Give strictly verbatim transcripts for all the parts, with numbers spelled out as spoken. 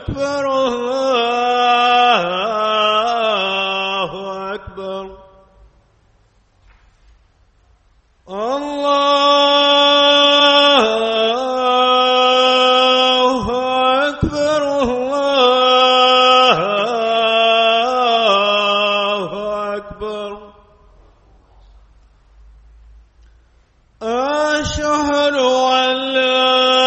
أكبر الله أكبر الله أكبر الله أكبر أشهد أن لا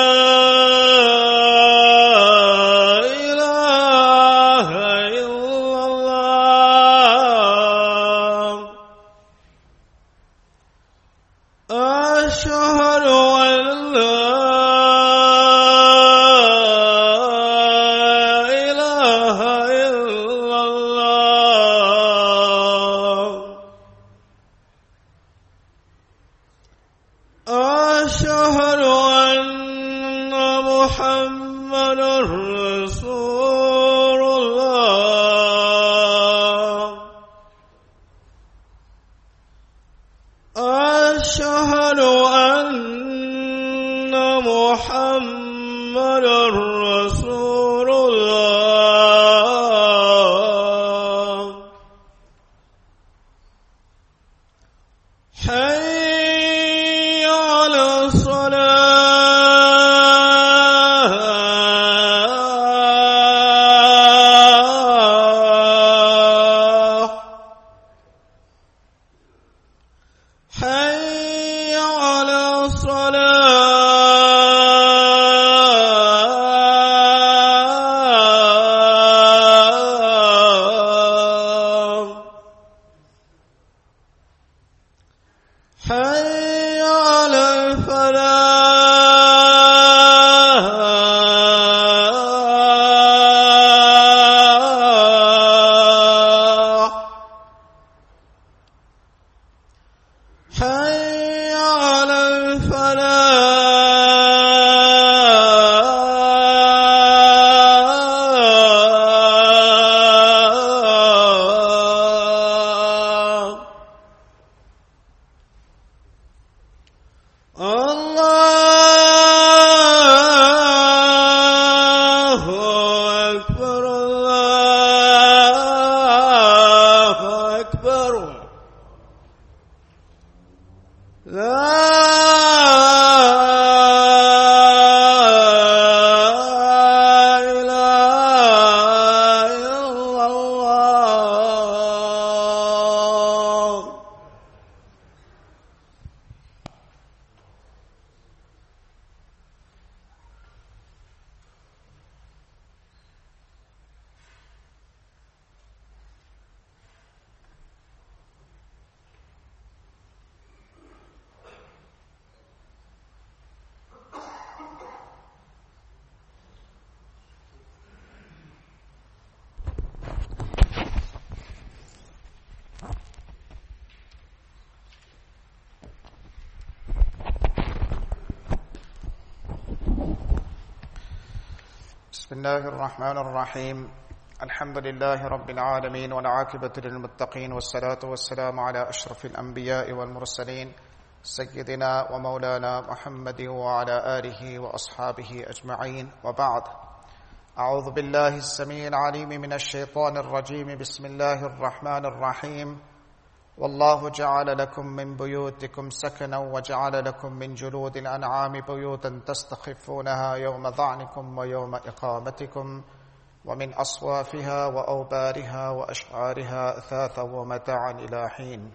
بسم الله الرحمن الرحيم الحمد لله رب العالمين والعاقبة للمتقين والصلاة والسلام على أشرف الأنبياء والمرسلين سيدنا ومولانا محمد وعلى آله وأصحابه أجمعين وبعد أعوذ بالله السميع العليم من الشيطان الرجيم بسم الله الرحمن الرحيم والله جعل لكم من بيوتكم سكنا وجعل لكم من جلود الأنعام بيوتا تستخفونها يوم ظعنكم ويوم إقامتكم ومن أصوافها وأوبارها وأشعارها أثاثا ومتاعا إلى حين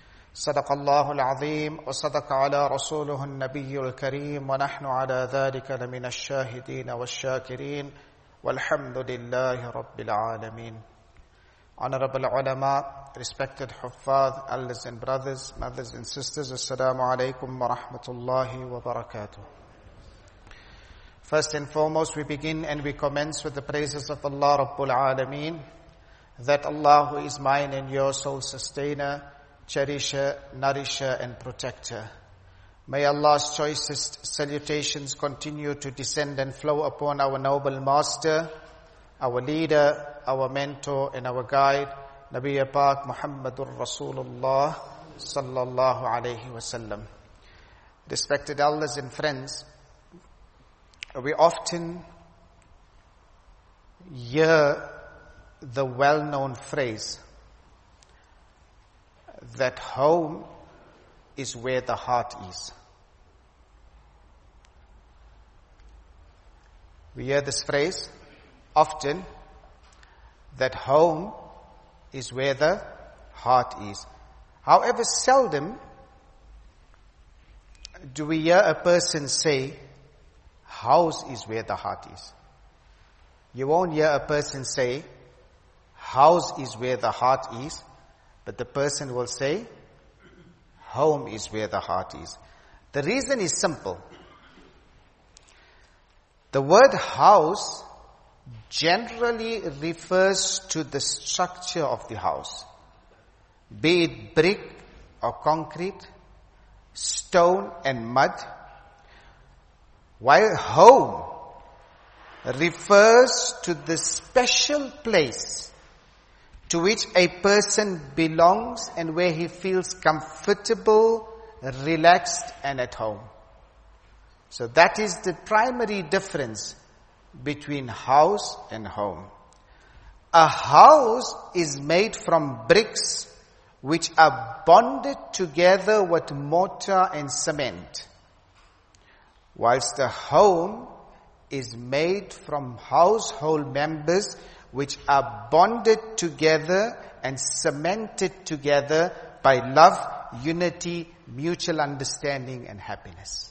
صدق الله العظيم وصدق على رسوله النبي الكريم ونحن على ذلك لمن الشاهدين والشاكرين والحمد لله رب العالمين. Honorable ulama, respected huffaz, elders and brothers, mothers and sisters, assalamu alaikum wa rahmatullahi wa barakatuh. First and foremost, we begin and we commence with the praises of Allah Rabbul Alameen, that Allah who is mine and your sole sustainer, cherisher, nourisher and protector. May Allah's choicest salutations continue to descend and flow upon our noble master, our leader, our mentor and our guide, Nabi Pak Muhammadur Rasulullah sallallahu alayhi wasallam. Respected elders and friends, we often hear the well-known phrase that home is where the heart is. We hear this phrase often, that home is where the heart is. However, seldom do we hear a person say, house is where the heart is. You won't hear a person say, house is where the heart is, but the person will say, home is where the heart is. The reason is simple. The word house generally refers to the structure of the house, be it brick or concrete, stone and mud, while home refers to the special place to which a person belongs and where he feels comfortable, relaxed and at home. So that is the primary difference between house and home. A house is made from bricks which are bonded together with mortar and cement, whilst a home is made from household members which are bonded together and cemented together by love, unity, mutual understanding and happiness.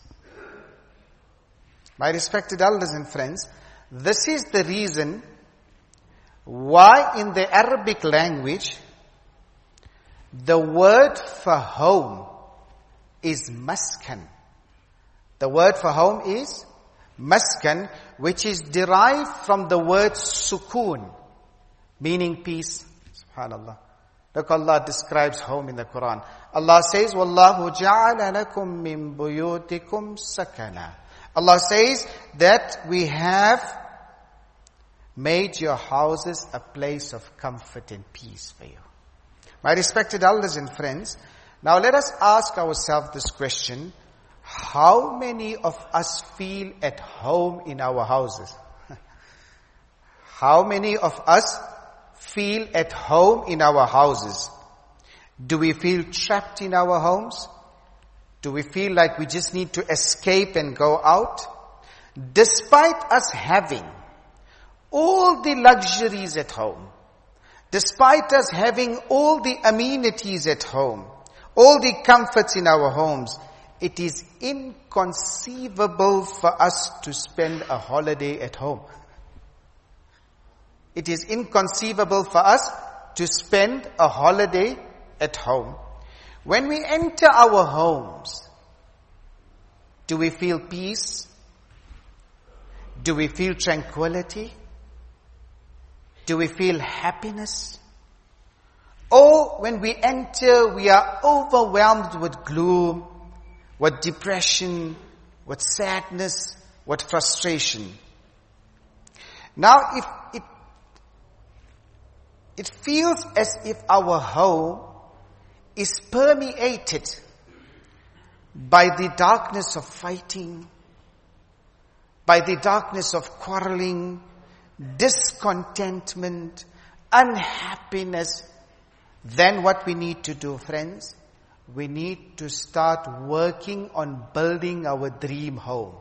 My respected elders and friends, this is the reason why in the Arabic language, the word for home is maskan. The word for home is maskan, which is derived from the word sukoon, meaning peace. Subhanallah. Look, Allah describes home in the Quran. Allah says, Wallahu ja'ala lakum min buyutikum sakana. Allah says that we have made your houses a place of comfort and peace for you. My respected elders and friends, now let us ask ourselves this question. How many of us feel at home in our houses? How many of us feel at home in our houses? Do we feel trapped in our homes? Do we feel like we just need to escape and go out? Despite us having all the luxuries at home, despite us having all the amenities at home, all the comforts in our homes, it is inconceivable for us to spend a holiday at home. It is inconceivable for us to spend a holiday at home. When we enter our homes, do we feel peace? Do we feel tranquility? Do we feel happiness? Or when we enter, we are overwhelmed with gloom, with depression, with sadness, with frustration. Now, if it, it feels as if our home is permeated by the darkness of fighting, by the darkness of quarreling, discontentment, unhappiness, then what we need to do, friends, we need to start working on building our dream home.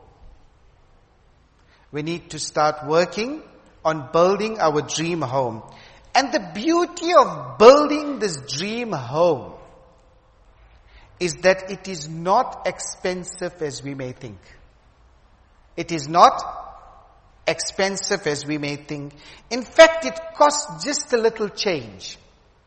We need to start working on building our dream home. And the beauty of building this dream home is that it is not expensive as we may think. It is not expensive as we may think. In fact, it costs just a little change.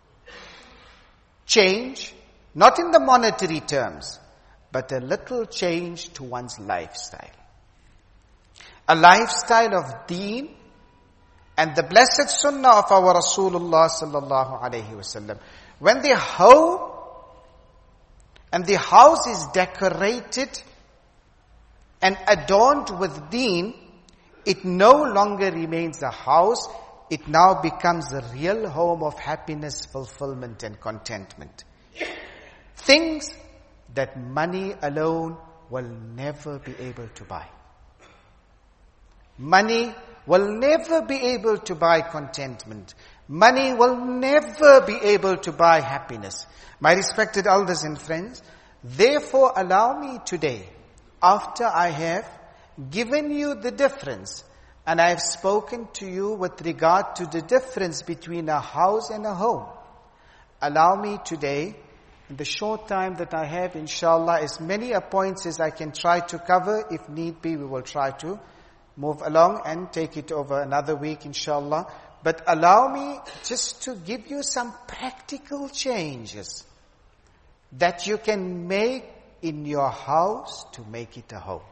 Change, not in the monetary terms, but a little change to one's lifestyle. A lifestyle of deen and the blessed sunnah of our Rasulullah sallallahu alayhi wasallam. When the home and the house is decorated and adorned with deen, it no longer remains a house. It now becomes a real home of happiness, fulfillment and contentment. Things that money alone will never be able to buy. Money will never be able to buy contentment. Money will never be able to buy happiness. My respected elders and friends, therefore allow me today, after I have given you the difference, and I have spoken to you with regard to the difference between a house and a home, allow me today, in the short time that I have, inshallah, as many a points as I can try to cover. If need be, we will try to move along and take it over another week, inshallah. But allow me just to give you some practical changes that you can make in your house to make it a home.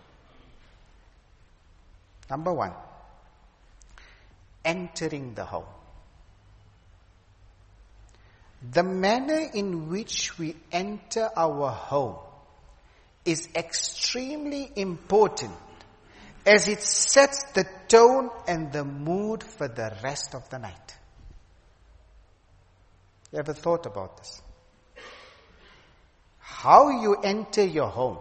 Number one, entering the home. The manner in which we enter our home is extremely important, as it sets the tone and the mood for the rest of the night. You ever thought about this? How you enter your home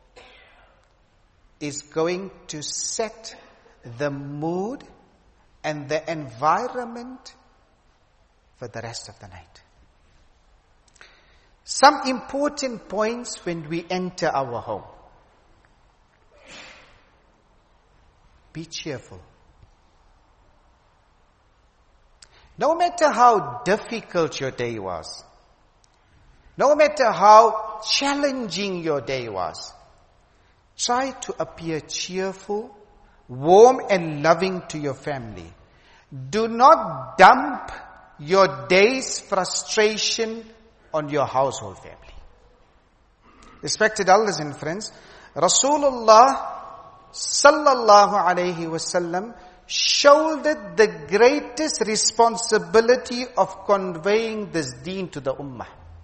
is going to set the mood and the environment for the rest of the night. Some important points when we enter our home. Be cheerful. No matter how difficult your day was, no matter how challenging your day was, try to appear cheerful, warm and loving to your family. Do not dump your day's frustration on your household family. Respected elders and friends, Rasulullah sallallahu alayhi wasallam shouldered the greatest responsibility of conveying this deen to the ummah.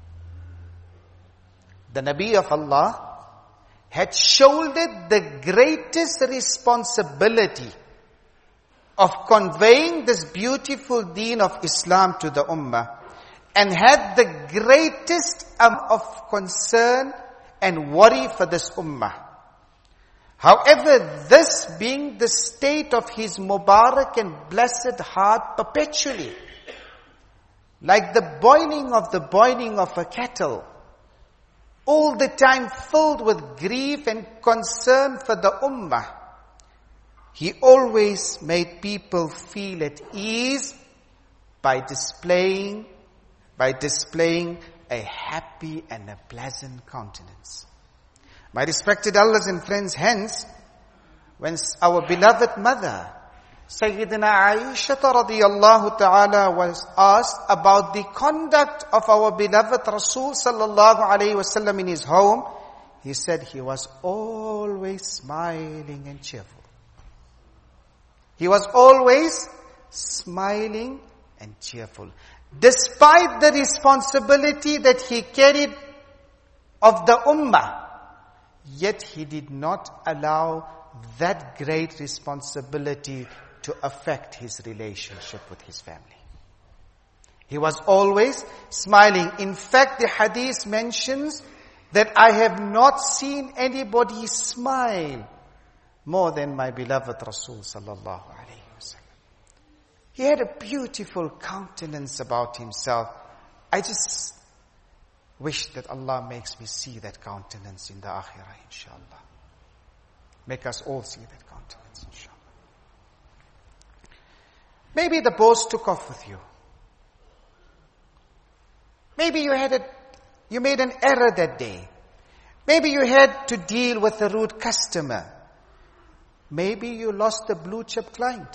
The Nabi of Allah had shouldered the greatest responsibility of conveying this beautiful deen of Islam to the ummah, and had the greatest amount of concern and worry for this ummah. However, this being the state of his Mubarak and blessed heart perpetually, like the boiling of the boiling of a kettle, all the time filled with grief and concern for the ummah, he always made people feel at ease by displaying by displaying a happy and a pleasant countenance. My respected elders and friends, hence, when our beloved mother, Sayyidina Aisha radiyallahu ta'ala, was asked about the conduct of our beloved Rasul sallallahu alayhi wasallam in his home, he said he was always smiling and cheerful. He was always smiling and cheerful. Despite the responsibility that he carried of the ummah, yet he did not allow that great responsibility to affect his relationship with his family. He was always smiling. In fact, the hadith mentions that I have not seen anybody smile more than my beloved Rasul sallallahu alayhi wasallam. He had a beautiful countenance about himself. I just wish that Allah makes me see that countenance in the akhirah, inshallah. Make us all see that countenance, inshallah. Maybe the boss took off with you. Maybe you had a, you made an error that day. Maybe you had to deal with a rude customer. Maybe you lost a blue chip client.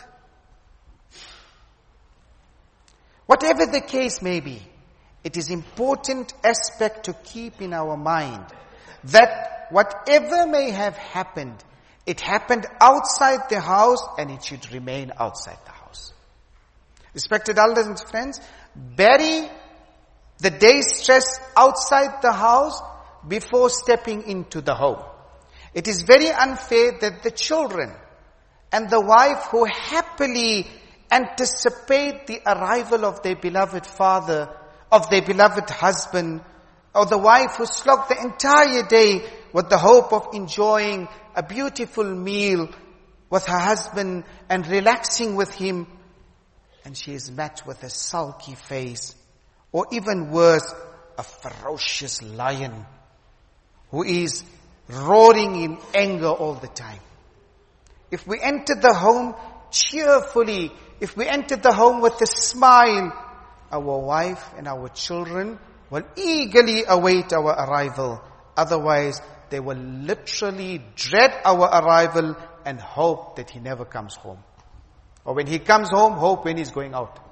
Whatever the case may be, it is important aspect to keep in our mind that whatever may have happened, it happened outside the house and it should remain outside the house. Respected elders and friends, bury the day's stress outside the house before stepping into the home. It is very unfair that the children and the wife who happily anticipate the arrival of their beloved father, of their beloved husband, or the wife who slogged the entire day with the hope of enjoying a beautiful meal with her husband and relaxing with him, and she is met with a sulky face, or even worse, a ferocious lion who is roaring in anger all the time. If we enter the home cheerfully, if we enter the home with a smile, our wife and our children will eagerly await our arrival. Otherwise, they will literally dread our arrival and hope that he never comes home. Or when he comes home, hope when he's going out.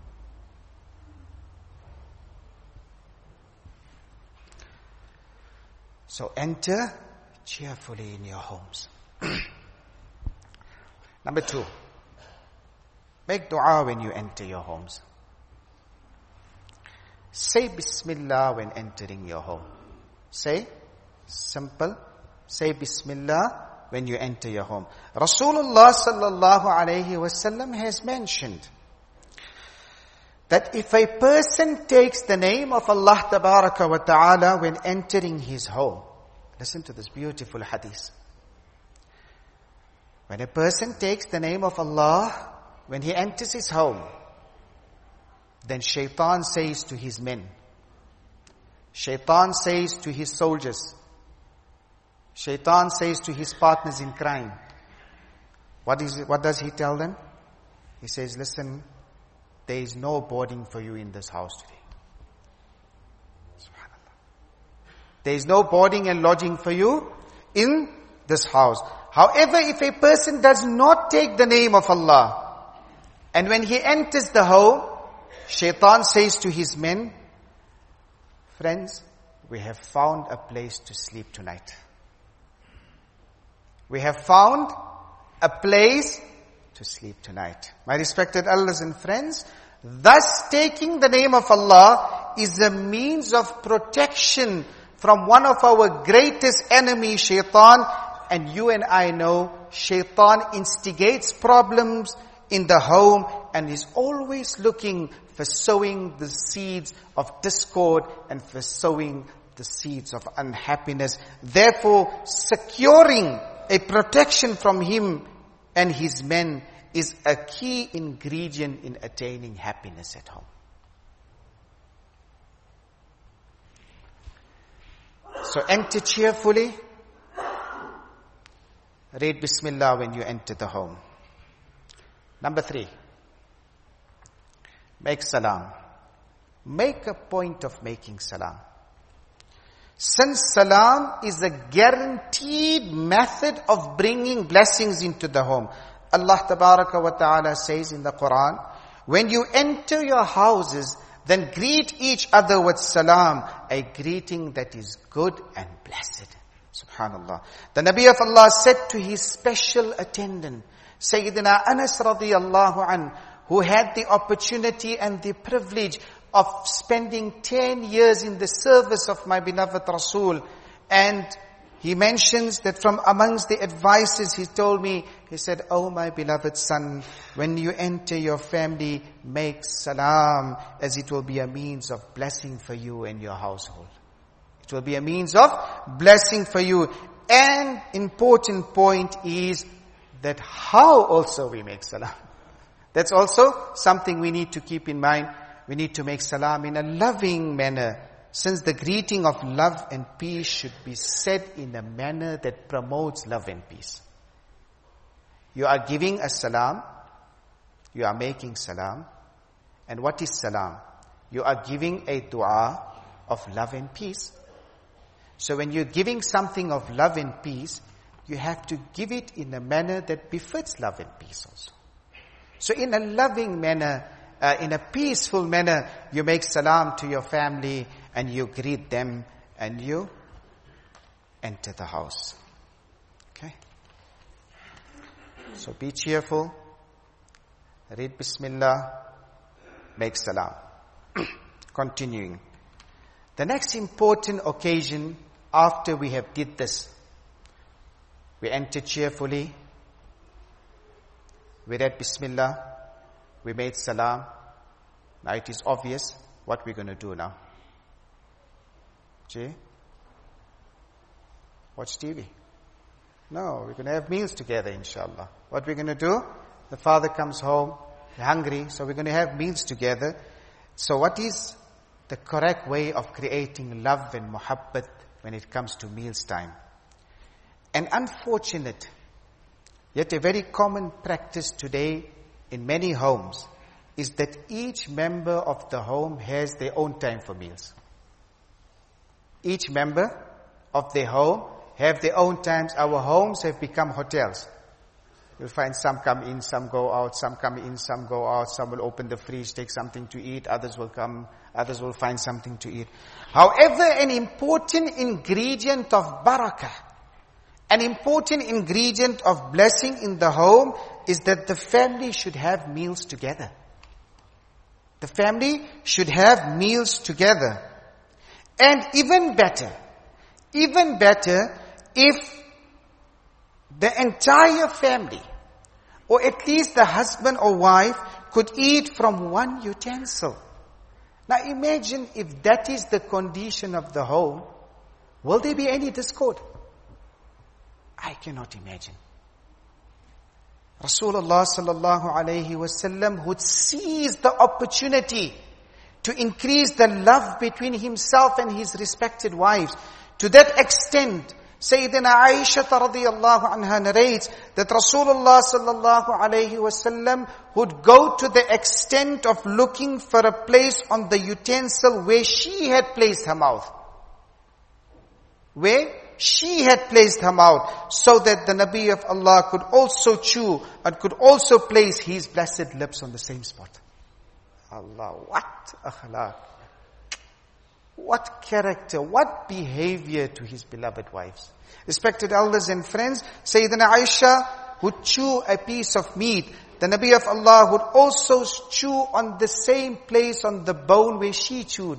So enter cheerfully in your homes. Number two, make dua when you enter your homes. Say Bismillah when entering your home. Say, simple, say Bismillah when you enter your home. Rasulullah sallallahu alayhi wasallam has mentioned that if a person takes the name of Allah tabaraka wa ta'ala when entering his home, listen to this beautiful hadith. When a person takes the name of Allah when he enters his home, then shaitan says to his men, shaitan says to his soldiers, shaitan says to his partners in crime, what is it, what does he tell them? He says, listen, there is no boarding for you in this house today. Subhanallah. There is no boarding and lodging for you in this house. However, if a person does not take the name of Allah, and when he enters the home, shaitan says to his men, friends, we have found a place to sleep tonight. We have found a place to sleep tonight. My respected elders and friends, thus taking the name of Allah is a means of protection from one of our greatest enemies, shaitan. And you and I know shaitan instigates problems in the home and is always looking for sowing the seeds of discord and for sowing the seeds of unhappiness. Therefore, securing a protection from him and his men is a key ingredient in attaining happiness at home. So enter cheerfully. Read Bismillah when you enter the home. Number three, make salam. Make a point of making salam. Since salam is a guaranteed method of bringing blessings into the home. Allah Tabaraka wa Ta'ala says in the Quran, when you enter your houses, then greet each other with salam, a greeting that is good and blessed. Subhanallah. The Nabi of Allah said to his special attendant, Sayyidina Anas radiyallahu an, who had the opportunity and the privilege of spending ten years in the service of my beloved Rasul. And he mentions that from amongst the advices he told me, he said, oh my beloved son, when you enter your family, make salam, as it will be a means of blessing for you and your household. It will be a means of blessing for you. And important point is that how also we make salam. That's also something we need to keep in mind. We need to make salam in a loving manner, since the greeting of love and peace should be said in a manner that promotes love and peace. You are giving a salam, you are making salam, and what is salam? You are giving a dua of love and peace. So when you're giving something of love and peace, you have to give it in a manner that befits love and peace also. So in a loving manner, uh, in a peaceful manner, you make salam to your family and you greet them and you enter the house. Okay? So be cheerful, read Bismillah, make salam. Continuing. The next important occasion after we have did this, we enter cheerfully, we read Bismillah, we made salam. Now it is obvious what we're going to do now. Jay? Watch T V. No, we're going to have meals together, inshallah. What we're going to do? The father comes home, hungry, so we're going to have meals together. So what is the correct way of creating love and muhabbat when it comes to meals time? An unfortunate, yet a very common practice today in many homes is that each member of the home has their own time for meals. Each member of their home have their own times. Our homes have become hotels. You'll find some come in, some go out, some come in, some go out, some will open the fridge, take something to eat, others will come, others will find something to eat. However, an important ingredient of barakah, an important ingredient of blessing in the home is that the family should have meals together. The family should have meals together. And even better, even better if the entire family, or at least the husband or wife, could eat from one utensil. Now imagine if that is the condition of the home, will there be any discord? I cannot imagine. Rasulullah sallallahu alayhi wasallam would seize the opportunity to increase the love between himself and his respected wives. To that extent, Sayyidina Aisha radiyallahu anha narrates that Rasulullah sallallahu alayhi wasallam would go to the extent of looking for a place on the utensil where she had placed her mouth. Where she had placed her mouth, so that the Nabi of Allah could also chew and could also place his blessed lips on the same spot. Allah, what akhlaq. What character, what behavior to his beloved wives. Respected elders and friends, Sayyidina Aisha would chew a piece of meat. The Nabi of Allah would also chew on the same place on the bone where she chewed.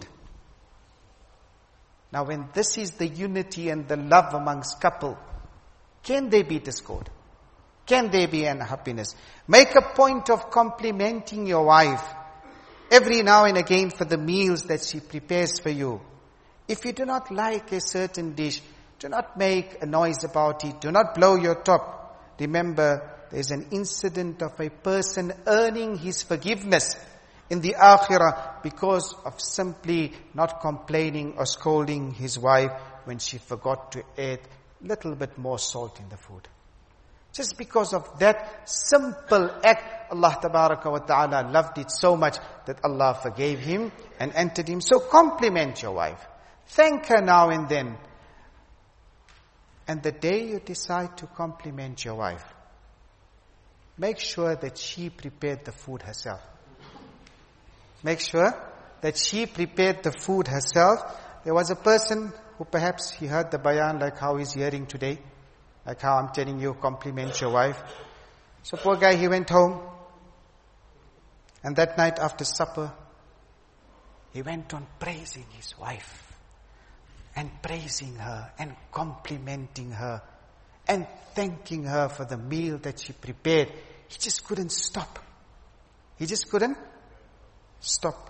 Now when this is the unity and the love amongst couple, can there be discord? Can there be unhappiness? Make a point of complimenting your wife every now and again for the meals that she prepares for you. If you do not like a certain dish, do not make a noise about it. Do not blow your top. Remember, there's an incident of a person earning his forgiveness in the akhirah because of simply not complaining or scolding his wife when she forgot to add a little bit more salt in the food. Just because of that simple act, Allah tabaraka wa ta'ala loved it so much that Allah forgave him and entered him. So compliment your wife. Thank her now and then. And the day you decide to compliment your wife, make sure that she prepared the food herself. Make sure that she prepared the food herself. There was a person who perhaps he heard the bayan like how he's hearing today. Like how I'm telling you, compliment your wife. So poor guy, he went home. And that night after supper, he went on praising his wife. And praising her and complimenting her. And thanking her for the meal that she prepared. He just couldn't stop. He just couldn't stop.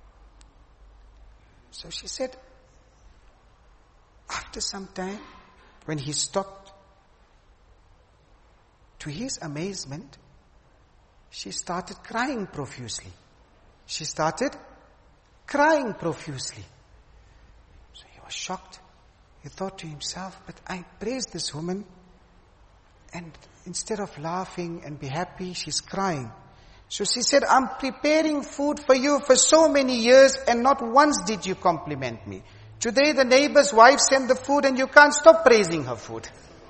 So she said, after some time, when he stopped, to his amazement, she started crying profusely. She started crying profusely. So he was shocked. He thought to himself, but I praised this woman, and instead of laughing and be happy, she's crying. So she said, I'm preparing food for you for so many years, and not once did you compliment me. Today the neighbor's wife sent the food and you can't stop praising her food.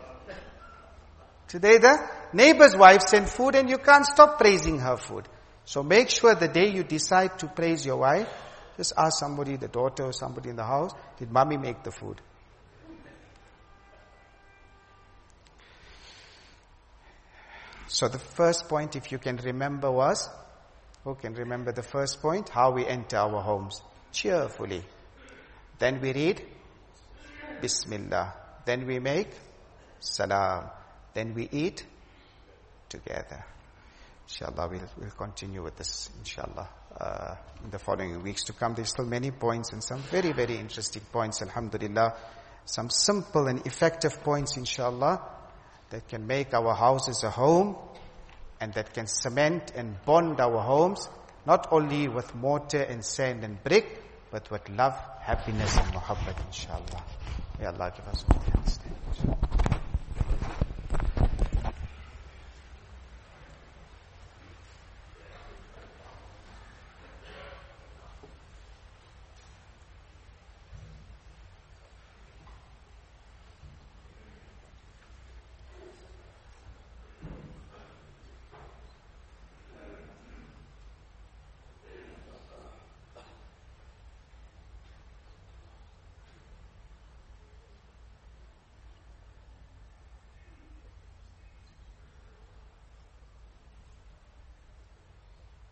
Today the neighbor's wife sent food and you can't stop praising her food. So make sure the day you decide to praise your wife, just ask somebody, the daughter or somebody in the house, did mommy make the food? So the first point, if you can remember, was, who can remember the first point? How we enter our homes. Cheerfully. Then we read Bismillah. Then we make Salam. Then we eat together. Inshallah, we'll, we'll continue with this, inshallah, uh, in the following weeks to come. There's still many points and some very, very interesting points, alhamdulillah. Some simple and effective points, inshallah. that can make our houses a home, and that can cement and bond our homes, not only with mortar and sand and brick, but with love, happiness and muhabbat, inshallah. May Allah give us good understanding.